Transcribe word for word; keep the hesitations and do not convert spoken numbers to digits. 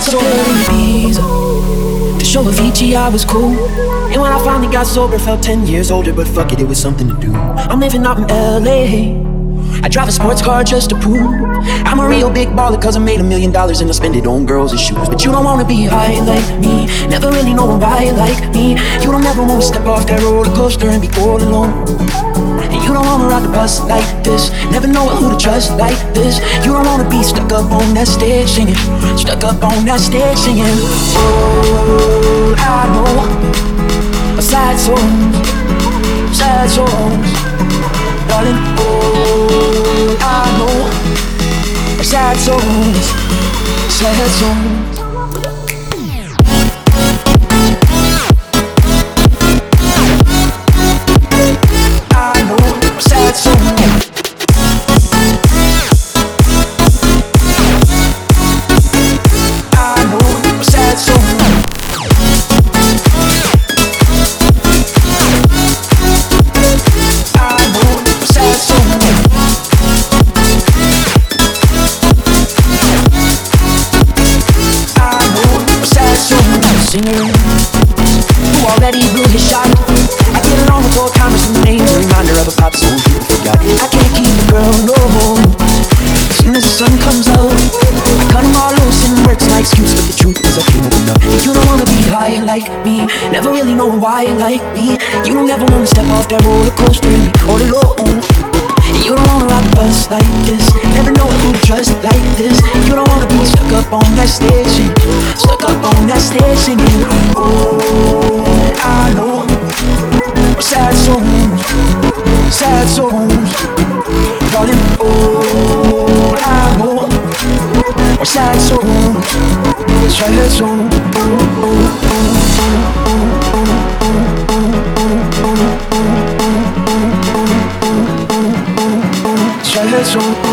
so in Ibiza. To show Avicii I was cool. And when I finally got sober, felt ten years older. But fuck it, it was something to do. I'm living out in L A. I drive a sports car just to prove I'm a real big baller, cause I made a million dollars and I spend it on girls and shoes. But you don't wanna be high like me, never really know why like me. You don't ever wanna step off that roller coaster and be all alone. And you don't wanna ride the bus like this, never know who to trust like this. You don't wanna be stuck up on that stage singing, stuck up on that stage singing. Oh, I know, sad songs, sad songs, darling. Oh, I know, sad songs, sad songs. Singer who already blew his shot. I get along with old timers and names, a reminder of a pop song people forgot. I can't keep a girl, no. As soon as the sun comes out, I cut them all loose and works my excuse. But the truth is I can't open up. You don't wanna be high like me, never really knowing why like me. You don't ever wanna step off that roller coaster and be all alone. You don't wanna ride the bus like this, never know who to trust like this. You don't wanna be stuck up on that stage singing, stuck up on that stage singing. Oh, I know, sad songs, sad songs, darling. Oh, I know, sad songs, sad songs. Oh, oh, oh, oh, oh, oh, oh, oh, oh, oh, oh. Sad song.